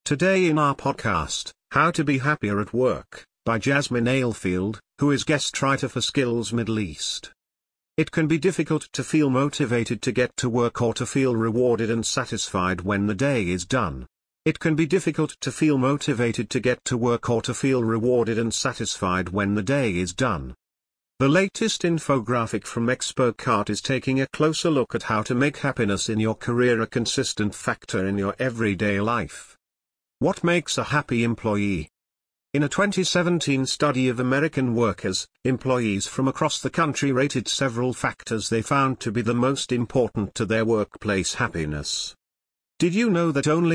Today in our podcast, How to Be Happier at Work, by Jasmine Ailfield, who is guest writer for Skills Middle East. It can be difficult to feel motivated to get to work or to feel rewarded and satisfied when the day is done. It can be difficult to feel motivated to get to work or to feel rewarded and satisfied when the day is done. The latest infographic from ExpoCart is taking a closer look at how to make happiness in your career a consistent factor in your everyday life. What makes a happy employee? In a 2017 study of American workers, employees from across the country rated several factors they found to be the most important to their workplace happiness. Did you know that only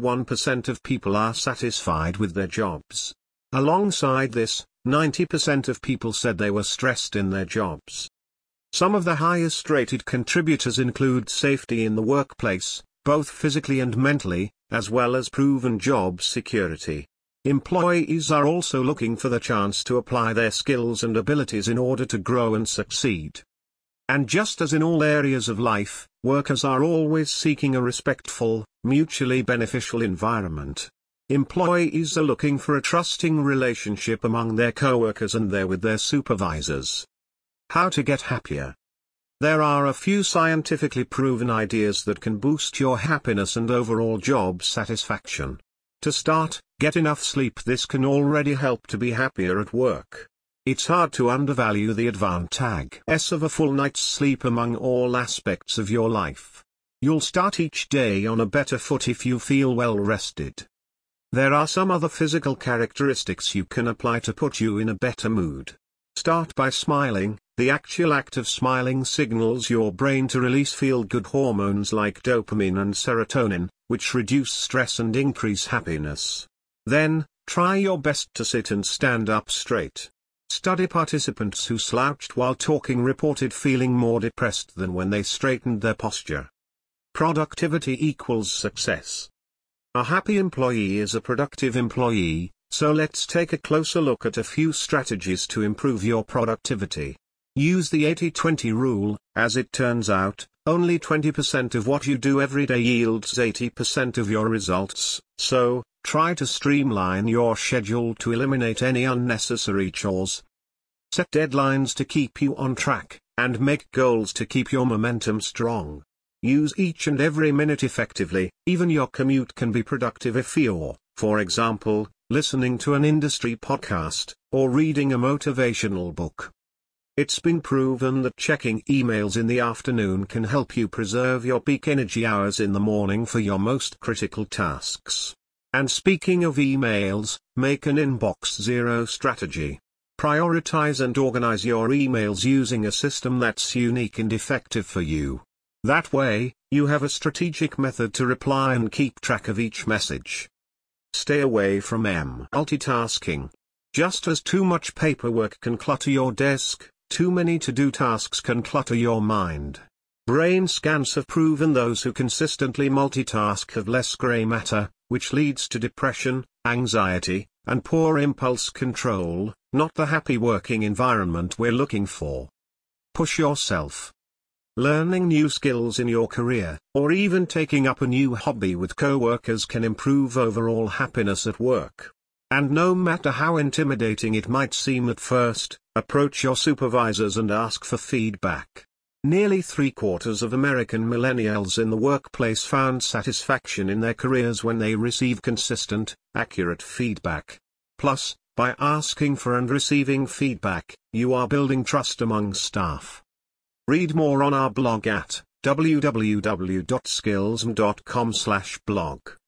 51% of people are satisfied with their jobs? Alongside this, 90% of people said they were stressed in their jobs. Some of the highest rated contributors include safety in the workplace, both physically and mentally, as well as proven job security. Employees are also looking for the chance to apply their skills and abilities in order to grow and succeed. And just as in all areas of life, workers are always seeking a respectful, mutually beneficial environment. Employees are looking for a trusting relationship among their coworkers and with their supervisors. How to get happier? There are a few scientifically proven ideas that can boost your happiness and overall job satisfaction. To start, get enough sleep. This can already help to be happier at work. It's hard to undervalue the advantages of a full night's sleep among all aspects of your life. You'll start each day on a better foot if you feel well rested. There are some other physical characteristics you can apply to put you in a better mood. Start by smiling. The actual act of smiling signals your brain to release feel-good hormones like dopamine and serotonin, which reduce stress and increase happiness. Then, try your best to sit and stand up straight. Study participants who slouched while talking reported feeling more depressed than when they straightened their posture. Productivity equals success. A happy employee is a productive employee, so let's take a closer look at a few strategies to improve your productivity. Use the 80-20 rule. As it turns out, only 20% of what you do every day yields 80% of your results, so, try to streamline your schedule to eliminate any unnecessary chores. Set deadlines to keep you on track, and make goals to keep your momentum strong. Use each and every minute effectively. Even your commute can be productive if you're, for example, listening to an industry podcast, or reading a motivational book. It's been proven that checking emails in the afternoon can help you preserve your peak energy hours in the morning for your most critical tasks. And speaking of emails, make an inbox zero strategy. Prioritize and organize your emails using a system that's unique and effective for you. That way, you have a strategic method to reply and keep track of each message. Stay away from multitasking. Just as too much paperwork can clutter your desk, too many to-do tasks can clutter your mind. Brain scans have proven those who consistently multitask have less gray matter, which leads to depression, anxiety, and poor impulse control, not the happy working environment we're looking for. Push yourself. Learning new skills in your career, or even taking up a new hobby with coworkers can improve overall happiness at work. And no matter how intimidating it might seem at first, approach your supervisors and ask for feedback. Nearly 3/4 of American millennials in the workplace found satisfaction in their careers when they receive consistent, accurate feedback. Plus, by asking for and receiving feedback, you are building trust among staff. Read more on our blog at www.skillsm.com/blog.